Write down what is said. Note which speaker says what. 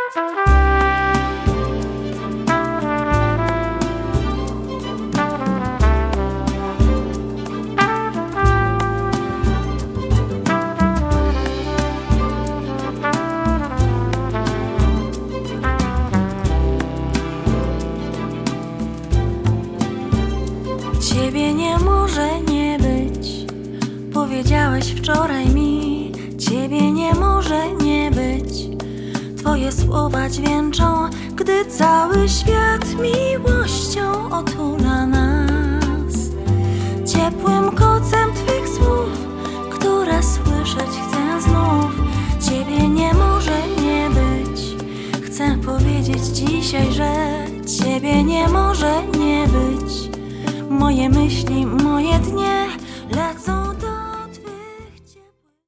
Speaker 1: Ciebie nie może nie być, powiedziałeś wczoraj mi. Ciebie nie może nie być, twoje słowa dźwięczą, gdy cały świat miłością otula nas. Ciepłym kocem twych słów, które słyszeć chcę znów. Ciebie nie może nie być, chcę powiedzieć dzisiaj, że Ciebie nie może nie być. Moje myśli, moje dnie